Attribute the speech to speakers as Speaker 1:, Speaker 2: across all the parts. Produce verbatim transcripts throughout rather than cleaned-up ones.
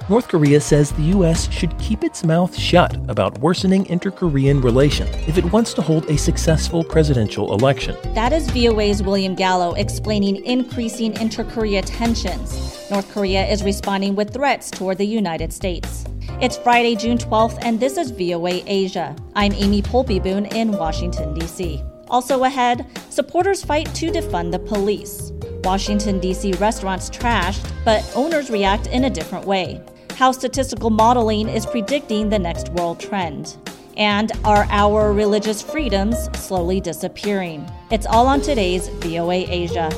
Speaker 1: North Korea says the U S should keep its mouth shut about worsening inter-Korean relations if it wants to hold a successful presidential election.
Speaker 2: That is V O A's William Gallo explaining increasing inter-Korea tensions. North Korea is responding with threats toward the United States. It's Friday, June twelfth, and this is V O A Asia. I'm Amy Polby-Boone in Washington, D C Also ahead, supporters fight to defund the police. Washington, D C restaurants trashed, but owners react in a different way. How statistical modeling is predicting the next world trend. And are our religious freedoms slowly disappearing? It's all on today's V O A Asia.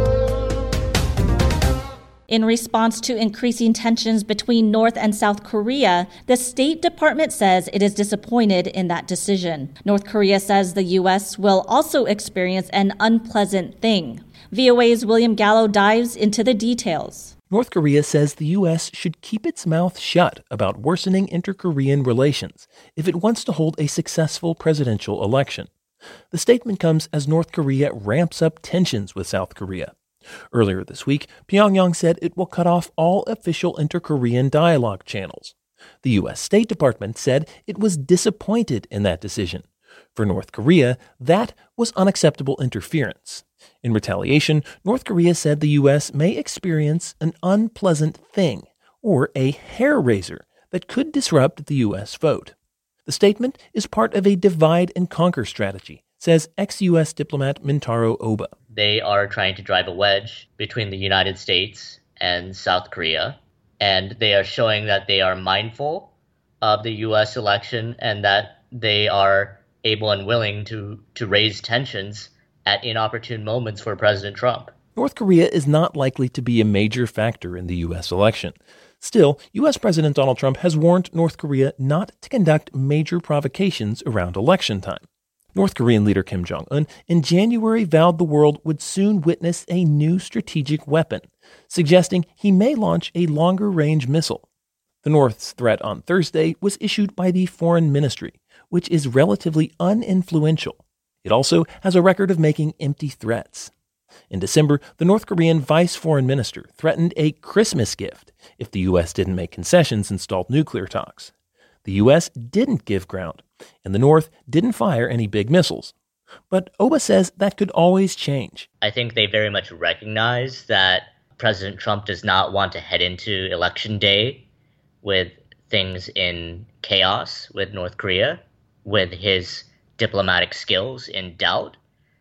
Speaker 2: In response to increasing tensions between North and South Korea, the State Department says it is disappointed in that decision. North Korea says the U S will also experience an unpleasant thing. V O A's William Gallo dives into the details.
Speaker 1: North Korea says the U S should keep its mouth shut about worsening inter-Korean relations if it wants to hold a successful presidential election. The statement comes as North Korea ramps up tensions with South Korea. Earlier this week, Pyongyang said it will cut off all official inter-Korean dialogue channels. The U S State Department said it was disappointed in that decision. For North Korea, that was unacceptable interference. In retaliation, North Korea said the U S may experience an unpleasant thing, or a hair raiser, that could disrupt the U S vote. The statement is part of a divide-and-conquer strategy, says ex-U S diplomat Mintaro Oba.
Speaker 3: They are trying to drive a wedge between the United States and South Korea, and they are showing that they are mindful of the U S election and that they are able and willing to, to raise tensions at inopportune moments for President Trump.
Speaker 1: North Korea is not likely to be a major factor in the U S election. Still, U S President Donald Trump has warned North Korea not to conduct major provocations around election time. North Korean leader Kim Jong-un in January vowed the world would soon witness a new strategic weapon, suggesting he may launch a longer-range missile. The North's threat on Thursday was issued by the Foreign Ministry, which is relatively uninfluential. It also has a record of making empty threats. In December, the North Korean vice foreign minister threatened a Christmas gift if the U S didn't make concessions and stalled nuclear talks. The U S didn't give ground, and the North didn't fire any big missiles. But Oba says that could always change.
Speaker 3: I think they very much recognize that President Trump does not want to head into Election Day with things in chaos with North Korea, with his diplomatic skills in doubt.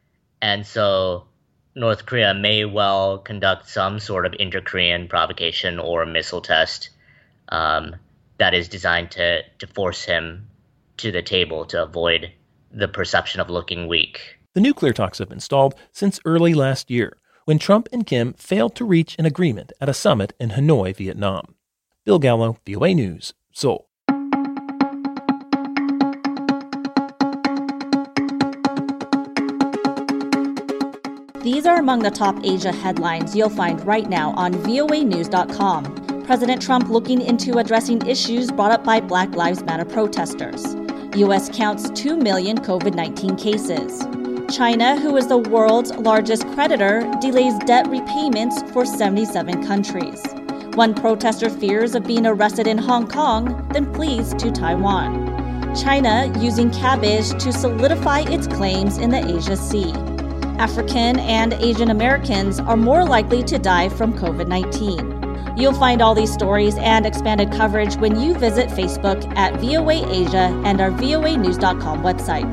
Speaker 3: And so North Korea may well conduct some sort of inter-Korean provocation or missile test um, that is designed to, to force him to the table to avoid the perception of looking weak.
Speaker 1: The nuclear talks have been stalled since early last year, when Trump and Kim failed to reach an agreement at a summit in Hanoi, Vietnam. Bill Gallo, V O A News, Seoul.
Speaker 2: These are among the top Asia headlines you'll find right now on V O A news dot com. President Trump looking into addressing issues brought up by Black Lives Matter protesters. U S counts two million COVID nineteen cases. China, who is the world's largest creditor, delays debt repayments for seventy-seven countries. One protester fears of being arrested in Hong Kong, then flees to Taiwan. China using cabbage to solidify its claims in the Asia Sea. African and Asian Americans are more likely to die from COVID nineteen. You'll find all these stories and expanded coverage when you visit Facebook at V O A Asia and our V O A news dot com website.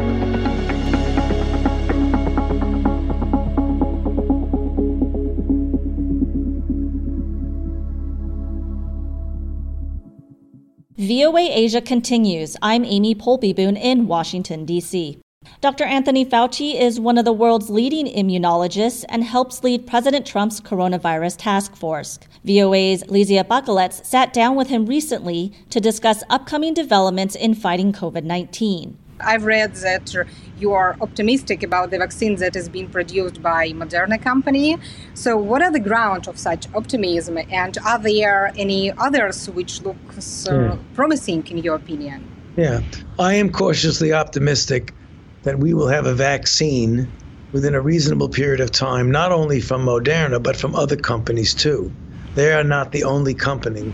Speaker 2: V O A Asia continues. I'm Amy Polby-Boone in Washington, D C Doctor Anthony Fauci is one of the world's leading immunologists and helps lead President Trump's coronavirus task force. V O A's Lysia Bakalets sat down with him recently to discuss upcoming developments in fighting COVID nineteen.
Speaker 4: I've read that you are optimistic about the vaccine that is being produced by Moderna company. So what are the grounds of such optimism, and are there any others which look so yeah. promising in your opinion?
Speaker 5: Yeah, I am cautiously optimistic that we will have a vaccine within a reasonable period of time, not only from Moderna, but from other companies too. They are not the only company.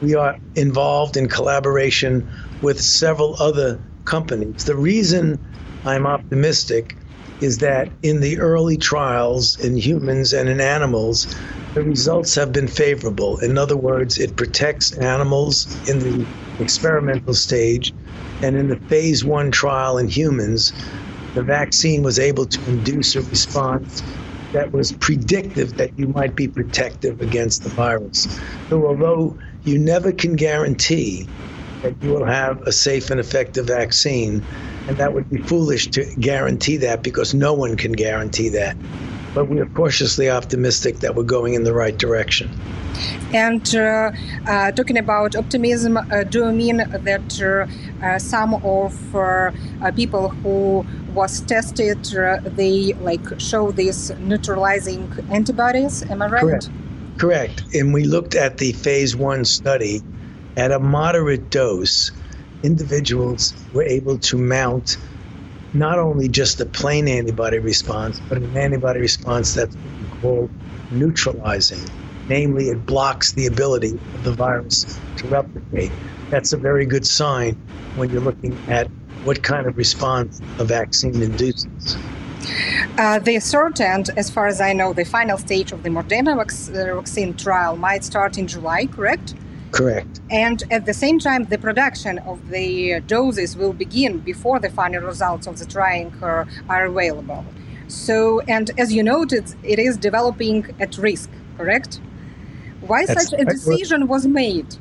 Speaker 5: we are involved in collaboration with several other companies. The reason I'm optimistic is that in the early trials in humans and in animals, the results have been favorable. In other words, it protects animals in the experimental stage, and in the phase one trial in humans, the vaccine was able to induce a response that was predictive that you might be protective against the virus. So although you never can guarantee that you will have a safe and effective vaccine, and that would be foolish to guarantee that because no one can guarantee that. But we are cautiously optimistic that we're going in the right direction.
Speaker 4: And uh, uh, talking about optimism, uh, do you mean that uh, uh, some of uh, uh, people who was tested, uh, they like show these neutralizing antibodies? Am I right?
Speaker 5: Correct. Correct. And we looked at the phase one study. At a moderate dose, individuals were able to mount not only just a plain antibody response, but an antibody response that's called neutralizing. Namely, it blocks the ability of the virus to replicate. That's a very good sign when you're looking at what kind of response a vaccine induces.
Speaker 4: Uh, the third and, as far as I know, the final stage of the Moderna vac- vaccine trial might start in July, correct?
Speaker 5: Correct.
Speaker 4: And at the same time, the production of the doses will begin before the final results of the trying uh, are available. So, and as you noted, it is developing at risk, correct? Why
Speaker 5: That's
Speaker 4: such a decision was made?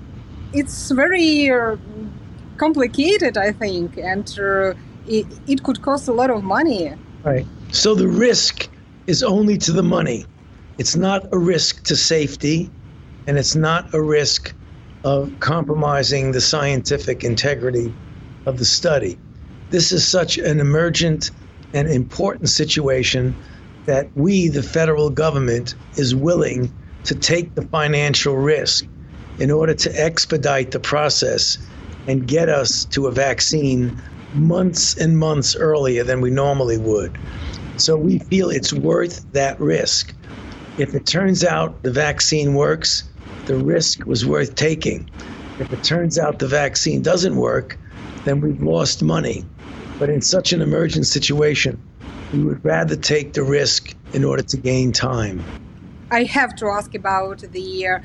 Speaker 4: It's very uh, complicated, I think, and uh, it, it could cost a lot of money.
Speaker 5: Right. So the risk is only to the money. It's not a risk to safety. And it's not a risk of compromising the scientific integrity of the study. This is such an emergent and important situation that we, the federal government, is willing to take the financial risk in order to expedite the process and get us to a vaccine months and months earlier than we normally would. So we feel it's worth that risk. If it turns out the vaccine works, the risk was worth taking. If it turns out the vaccine doesn't work, then we've lost money. But in such an emergent situation, we would rather take the risk in order to gain time.
Speaker 4: I have to ask about the uh,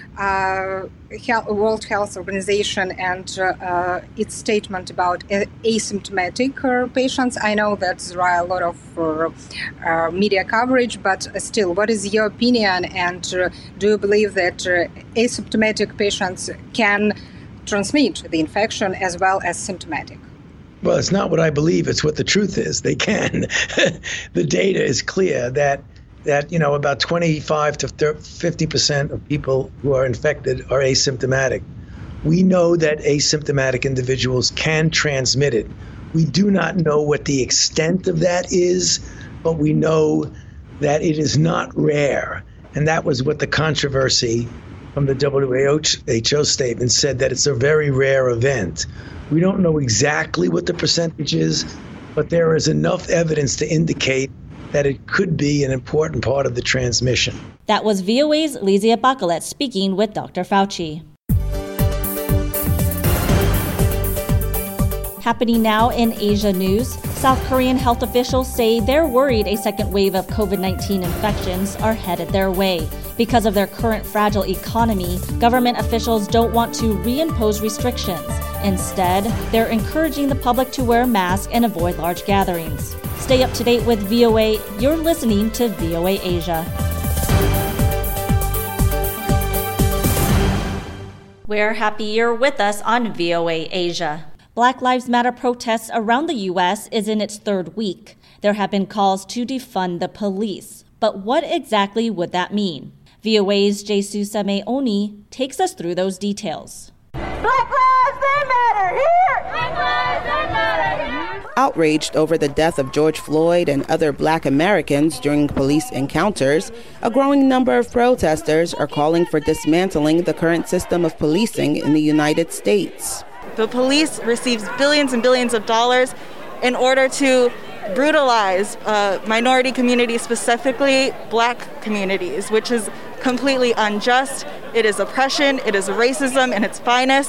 Speaker 4: uh, World Health Organization and uh, uh, its statement about asymptomatic uh, patients. I know that there are a lot of uh, uh, media coverage, but still, what is your opinion? And uh, do you believe that uh, asymptomatic patients can transmit the infection as well as symptomatic?
Speaker 5: Well, it's not what I believe. It's what the truth is. They can. The data is clear that that, you know, about twenty-five to fifty percent of people who are infected are asymptomatic. We know that asymptomatic individuals can transmit it. We do not know what the extent of that is, but we know that it is not rare. And that was what the controversy from the W H O statement said, that it's a very rare event. We don't know exactly what the percentage is, but there is enough evidence to indicate that it could be an important part of the transmission.
Speaker 2: That was V O A's Lysia Bacalet speaking with Doctor Fauci. Happening now in Asia news, South Korean health officials say they're worried a second wave of COVID nineteen infections are headed their way. Because of their current fragile economy, government officials don't want to reimpose restrictions. Instead, they're encouraging the public to wear masks and avoid large gatherings. Stay up to date with V O A. You're listening to V O A Asia. We're happy you're with us on V O A Asia. Black Lives Matter protests around the U S is in its third week. There have been calls to defund the police. But what exactly would that mean? V O A's Jesusa Meoni takes us through those details.
Speaker 6: Black lives, they matter here! Black lives, they matter here!
Speaker 7: Outraged over the death of George Floyd and other black Americans during police encounters, a growing number of protesters are calling for dismantling the current system of policing in the United States.
Speaker 8: The police receives billions and billions of dollars in order to brutalize uh, minority communities, specifically black communities, which is completely unjust. It is oppression, it is racism in its finest.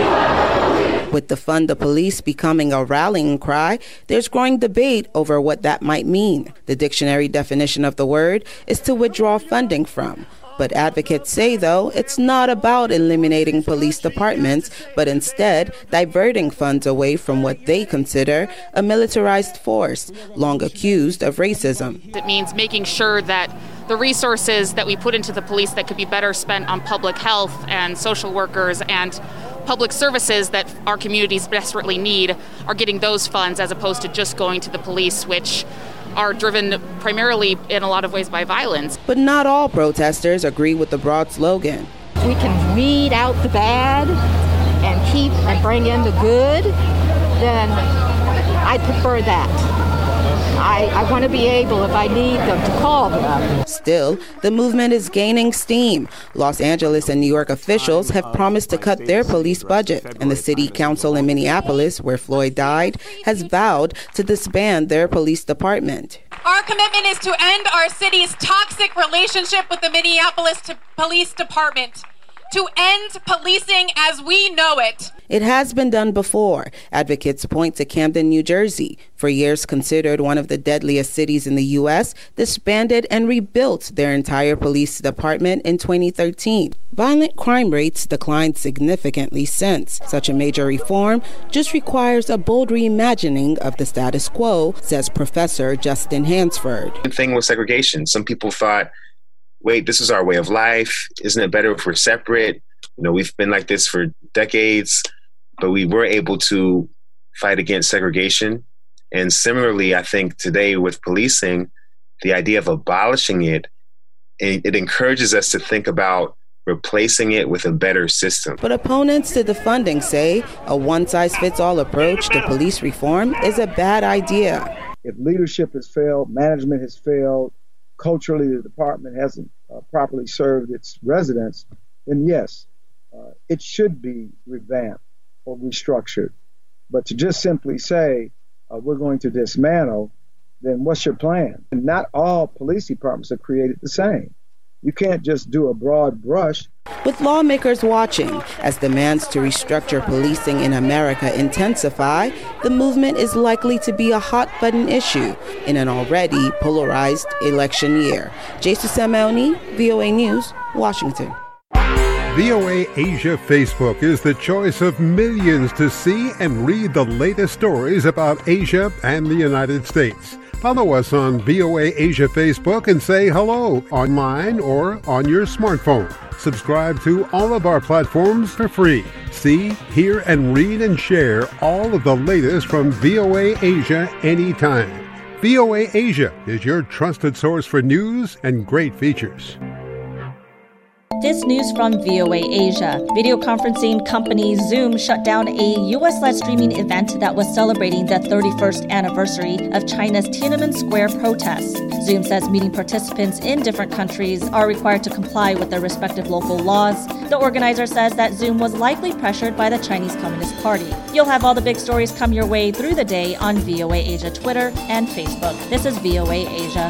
Speaker 7: With defund the police becoming a rallying cry, there's growing debate over what that might mean. The dictionary definition of the word is to withdraw funding from. But advocates say, though, it's not about eliminating police departments, but instead diverting funds away from what they consider a militarized force, long accused of racism.
Speaker 9: It means making sure that the resources that we put into the police that could be better spent on public health and social workers and public services that our communities desperately need are getting those funds as opposed to just going to the police, which are driven primarily in a lot of ways by violence.
Speaker 7: But not all protesters agree with the broad slogan.
Speaker 10: We can weed out the bad and keep and bring in the good, then I prefer that. I, I want to be able, if I need them, to call them.
Speaker 7: Still, the movement is gaining steam. Los Angeles and New York officials have promised to cut their police budget, and the city council in Minneapolis, where Floyd died, has vowed to disband their police department.
Speaker 11: Our commitment is to end our city's toxic relationship with the Minneapolis Police Department, to end policing as we know it.
Speaker 7: It has been done before. Advocates point to Camden, New Jersey, for years considered one of the deadliest cities in the U S, disbanded and rebuilt their entire police department in twenty thirteen. Violent crime rates declined significantly since. Such a major reform just requires a bold reimagining of the status quo, says Professor Justin Hansford.
Speaker 12: The thing with segregation, some people thought, wait, this is our way of life. Isn't it better if we're separate? You know, we've been like this for decades, but we were able to fight against segregation. And similarly, I think today with policing, the idea of abolishing it, it, it encourages us to think about replacing it with a better system.
Speaker 7: But opponents to the funding say a one-size-fits-all approach to police reform is a bad idea.
Speaker 13: If leadership has failed, management has failed, culturally the department hasn't uh, properly served its residents, then yes, uh, it should be revamped or restructured. But to just simply say, uh, we're going to dismantle, then what's your plan? And not all police departments are created the same. You can't just do a broad brush.
Speaker 7: With lawmakers watching, as demands to restructure policing in America intensify, the movement is likely to be a hot-button issue in an already polarized election year. Jason Simeoni, V O A News, Washington.
Speaker 14: V O A Asia Facebook is the choice of millions to see and read the latest stories about Asia and the United States. Follow us on V O A Asia Facebook and say hello online or on your smartphone. Subscribe to all of our platforms for free. See, hear, and read and share all of the latest from V O A Asia anytime. V O A Asia is your trusted source for news and great features.
Speaker 2: This news from V O A Asia. Video conferencing company Zoom shut down a U S-led streaming event that was celebrating the thirty-first anniversary of China's Tiananmen Square protests. Zoom says meeting participants in different countries are required to comply with their respective local laws. The organizer says that Zoom was likely pressured by the Chinese Communist Party. You'll have all the big stories come your way through the day on V O A Asia Twitter and Facebook. This is V O A Asia.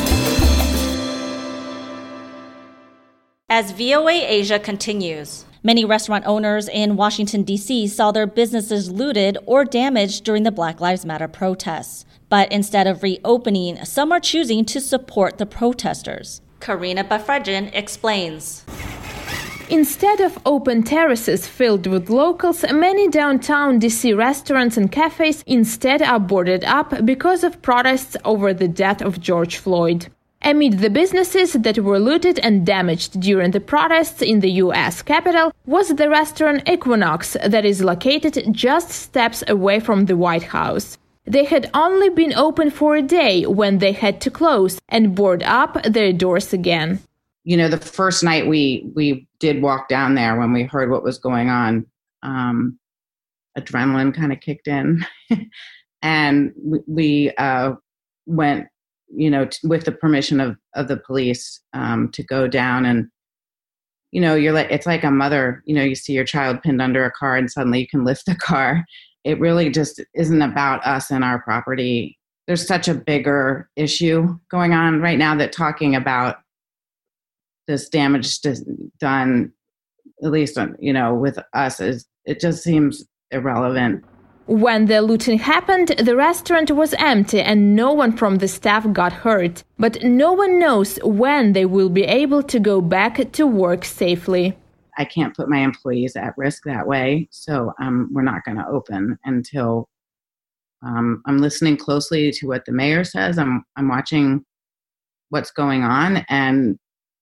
Speaker 2: As V O A Asia continues, many restaurant owners in Washington, D C saw their businesses looted or damaged during the Black Lives Matter protests. But instead of reopening, some are choosing to support the protesters. Karina Bafredjan explains.
Speaker 15: Instead of open terraces filled with locals, many downtown D C restaurants and cafes instead are boarded up because of protests over the death of George Floyd. Amid the businesses that were looted and damaged during the protests in the U S Capitol was the restaurant Equinox that is located just steps away from the White House. They had only been open for a day when they had to close and board up their doors again.
Speaker 16: You know, the first night we we did walk down there when we heard what was going on, um, adrenaline kind of kicked in. and we, we uh, went you know, t- with the permission of, of the police, um, to go down and, you know, you're like, it's like a mother, you know, you see your child pinned under a car and suddenly you can lift the car. It really just isn't about us and our property. There's such a bigger issue going on right now that talking about this damage done, at least on, you know, with us, is it just seems irrelevant.
Speaker 15: When the looting happened, the restaurant was empty and no one from the staff got hurt. But no one knows when they will be able to go back to work safely.
Speaker 16: I can't put my employees at risk that way, so um, we're not going to open until um, I'm listening closely to what the mayor says. I'm I'm watching what's going on, and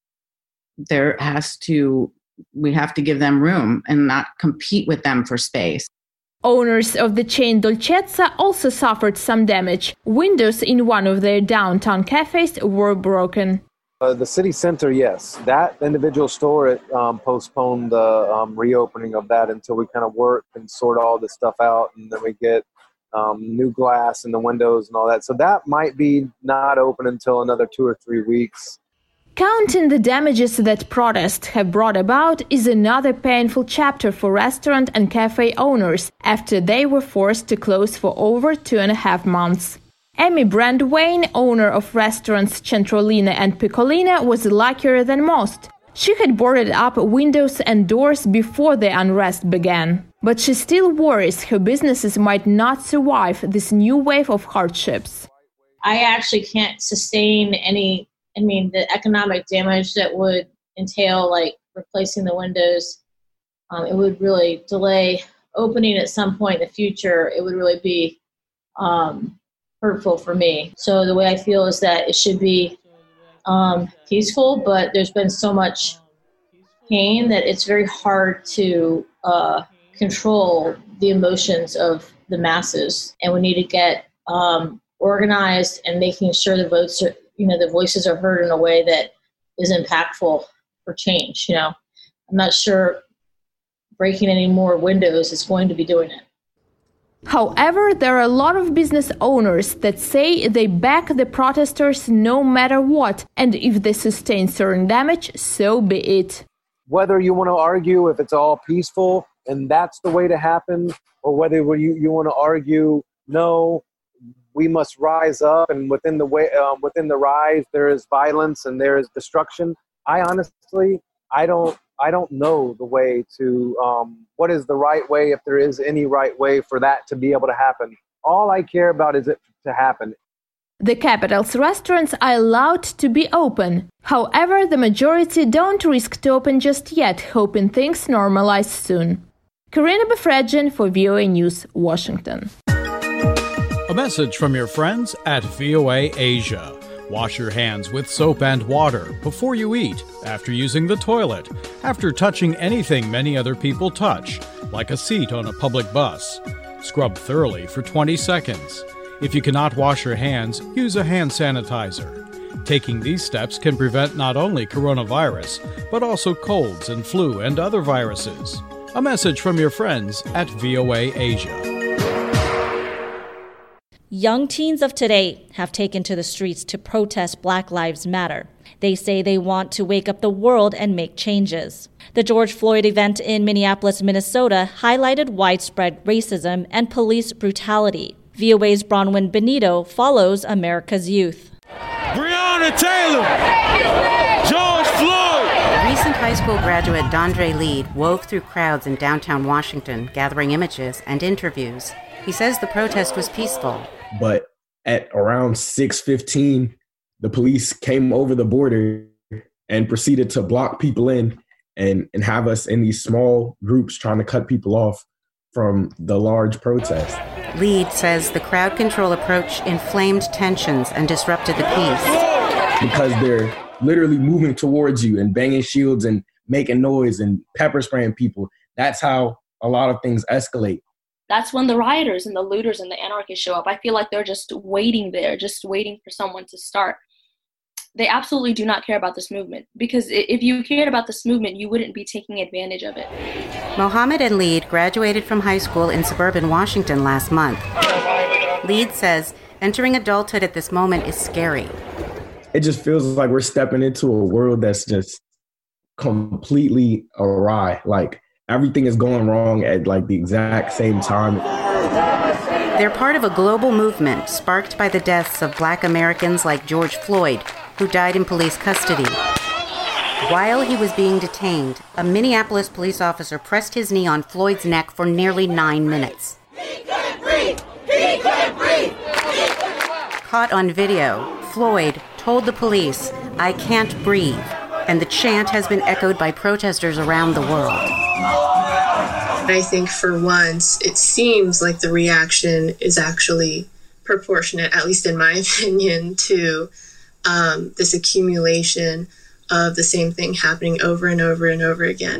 Speaker 16: there has to we have to give them room and not compete with them for space.
Speaker 15: Owners of the chain Dolcezza also suffered some damage. Windows in one of their downtown cafes were broken.
Speaker 17: Uh, the city center, yes. That individual store it, um, postponed the um, reopening of that until we kind of work and sort all this stuff out, and then we get um, new glass in the windows and all that. So that might be not open until another two or three weeks.
Speaker 15: Counting the damages that protests have brought about is another painful chapter for restaurant and cafe owners after they were forced to close for over two and a half months. Amy Brandwain, owner of restaurants Centrolina and Piccolina, was luckier than most. She had boarded up windows and doors before the unrest began. But she still worries her businesses might not survive this new wave of hardships.
Speaker 18: I actually can't sustain any I mean, the economic damage that would entail, like, replacing the windows, um, it would really delay opening at some point in the future. It would really be um, hurtful for me. So the way I feel is that it should be um, peaceful, but there's been so much pain that it's very hard to uh, control the emotions of the masses. And we need to get um, organized and making sure the votes are, you know, the voices are heard in a way that is impactful for change. You know, I'm not sure breaking any more windows is going to be doing it.
Speaker 15: However, there are a lot of business owners that say they back the protesters no matter what, and if they sustain certain damage, so be it.
Speaker 17: Whether you want to argue if it's all peaceful and that's the way to happen, or whether you, you want to argue, no, we must rise up, and within the way, um, within the rise, there is violence and there is destruction. I honestly, I don't, I don't know the way to, um, what is the right way, if there is any right way for that to be able to happen. All I care about is it to happen.
Speaker 15: The capital's restaurants are allowed to be open. However, the majority don't risk to open just yet, hoping things normalize soon. Karina Befredjan for V O A News, Washington.
Speaker 19: A message from your friends at V O A Asia. Wash your hands with soap and water before you eat, after using the toilet, after touching anything many other people touch, like a seat on a public bus. Scrub thoroughly for twenty seconds. If you cannot wash your hands, use a hand sanitizer. Taking these steps can prevent not only coronavirus, but also colds and flu and other viruses. A message from your friends at V O A Asia.
Speaker 2: Young teens of today have taken to the streets to protest Black Lives Matter. They say they want to wake up the world and make changes. The George Floyd event in Minneapolis, Minnesota highlighted widespread racism and police brutality. V O A's Bronwyn Benito follows America's youth.
Speaker 20: Breonna Taylor! George Floyd!
Speaker 21: Recent high school graduate Dondre Lead wove through crowds in downtown Washington, gathering images and interviews. He says the protest was peaceful.
Speaker 22: But at around six fifteen, the police came over the border and proceeded to block people in and, and have us in these small groups trying to cut people off from the large protest.
Speaker 21: Lead says the crowd control approach inflamed tensions and disrupted the peace.
Speaker 22: Because they're literally moving towards you and banging shields and making noise and pepper spraying people. That's how a lot of things escalate.
Speaker 23: That's when the rioters and the looters and the anarchists show up. I feel like they're just waiting there, just waiting for someone to start. They absolutely do not care about this movement, because if you cared about this movement, you wouldn't be taking advantage of it.
Speaker 21: Mohammed and Lead graduated from high school in suburban Washington last month. Lead says entering adulthood at this moment is scary.
Speaker 22: It just feels like we're stepping into a world that's just completely awry. Like, everything is going wrong at like the exact same time.
Speaker 21: They're part of a global movement sparked by the deaths of Black Americans like George Floyd, who died in police custody. While he was being detained, a Minneapolis police officer pressed his knee on Floyd's neck for nearly nine minutes.
Speaker 6: He couldn't breathe! He couldn't breathe!
Speaker 21: Caught on video, Floyd told the police, "I can't breathe," and the chant has been echoed by protesters around the world.
Speaker 1: I think for once, it seems like the reaction is actually proportionate, at least in my opinion, to um, this accumulation of the same thing happening over and over and over again.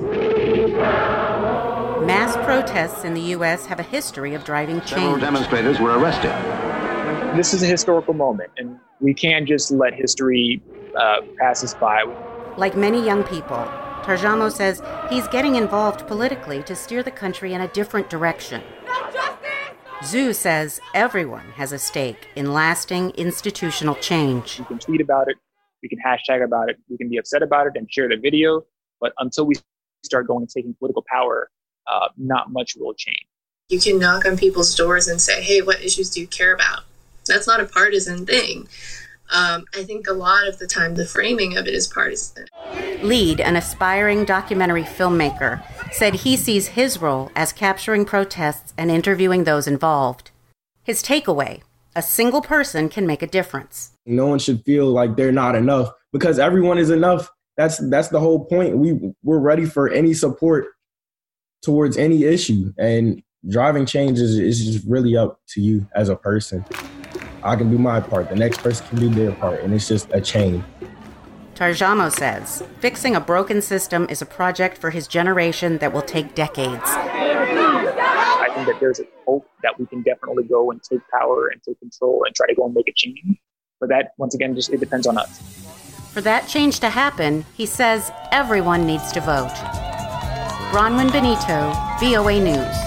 Speaker 21: Mass protests in the U S have a history of driving change.
Speaker 3: Several demonstrators were arrested.
Speaker 4: This is a historical moment, and we can't just let history uh, pass us by.
Speaker 21: Like many young people, Tarjamo says he's getting involved politically to steer the country in a different direction. Zhu says everyone has a stake in lasting institutional change.
Speaker 4: We can tweet about it, we can hashtag about it, we can be upset about it and share the video, but until we start going and taking political power, uh, not much will change.
Speaker 1: You can knock on people's doors and say, hey, what issues do you care about? That's not a partisan thing. Um, I think a lot of the time the framing of it is partisan.
Speaker 21: Lead, an aspiring documentary filmmaker, said he sees his role as capturing protests and interviewing those involved. His takeaway, a single person can make a difference.
Speaker 22: No one should feel like they're not enough because everyone is enough. That's that's the whole point. We, we're ready for any support towards any issue, and driving change is, is just really up to you as a person. I can do my part, the next person can do their part, and it's just a chain.
Speaker 21: Tarjamo says fixing a broken system is a project for his generation that will take decades.
Speaker 4: I think that there's a hope that we can definitely go and take power and take control and try to go and make a change. But that, once again, just it depends on us.
Speaker 21: For that change to happen, he says everyone needs to vote. Bronwyn Benito, V O A News.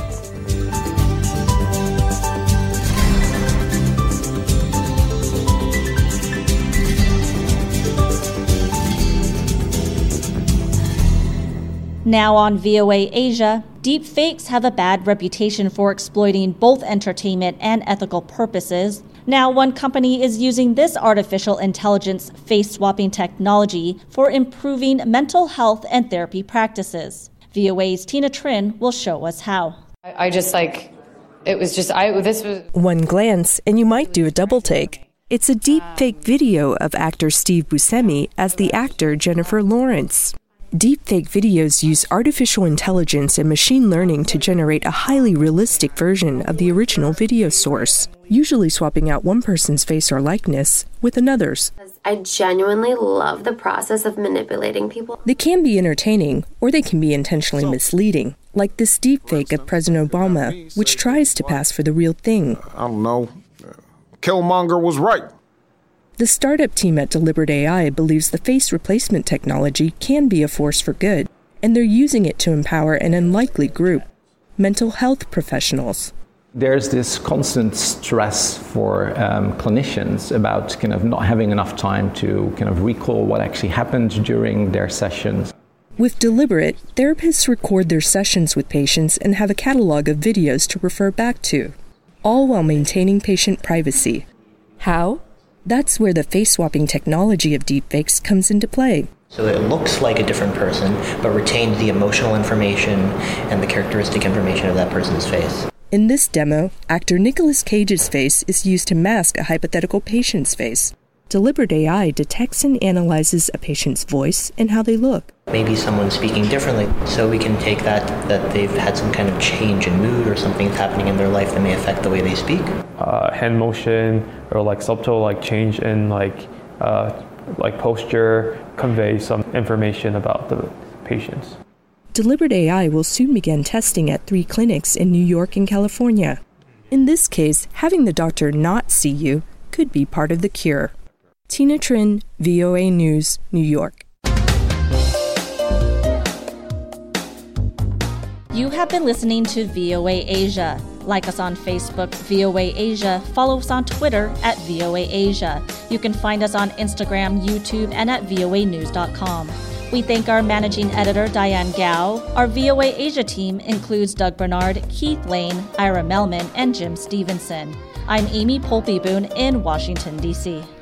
Speaker 2: Now on V O A Asia, deepfakes have a bad reputation for exploiting both entertainment and ethical purposes. Now, one company is using this artificial intelligence face-swapping technology for improving mental health and therapy practices. V O A's Tina Trin will show us how.
Speaker 24: I, I just like, it was just, I this was...
Speaker 25: One glance, and you might do a double take. It's a deepfake video of actor Steve Buscemi as the actor Jennifer Lawrence. Deepfake videos use artificial intelligence and machine learning to generate a highly realistic version of the original video source, usually swapping out one person's face or likeness with another's.
Speaker 26: I genuinely love the process of manipulating people.
Speaker 25: They can be entertaining, or they can be intentionally misleading, like this deepfake of President Obama, which tries to pass for the real thing.
Speaker 27: I don't know. Killmonger was right.
Speaker 25: The startup team at Deliberate A I believes the face replacement technology can be a force for good, and they're using it to empower an unlikely group, mental health professionals.
Speaker 28: There's this constant stress for um, clinicians about kind of not having enough time to kind of recall what actually happened during their sessions.
Speaker 25: With Deliberate, therapists record their sessions with patients and have a catalog of videos to refer back to, all while maintaining patient privacy. How? That's where the face-swapping technology of deepfakes comes into play.
Speaker 29: So it looks like a different person, but retains the emotional information and the characteristic information of that person's face.
Speaker 25: In this demo, actor Nicolas Cage's face is used to mask a hypothetical patient's face. Deliberate A I detects and analyzes a patient's voice and how they look.
Speaker 29: Maybe someone's speaking differently, so we can take that, that they've had some kind of change in mood or something's happening in their life that may affect the way they speak.
Speaker 30: Uh, hand motion or like subtle like change in like uh, like posture conveys some information about the patients.
Speaker 25: Deliberate A I will soon begin testing at three clinics in New York and California. In this case, having the doctor not see you could be part of the cure. Tina Trin, V O A News, New York.
Speaker 2: You have been listening to V O A Asia. Like us on Facebook, V O A Asia. Follow us on Twitter at V O A Asia. You can find us on Instagram, YouTube, and at V O A news dot com. We thank our managing editor, Diane Gao. Our V O A Asia team includes Doug Bernard, Keith Lane, Ira Melman, and Jim Stevenson. I'm Amy Polpey-Boone in Washington, D C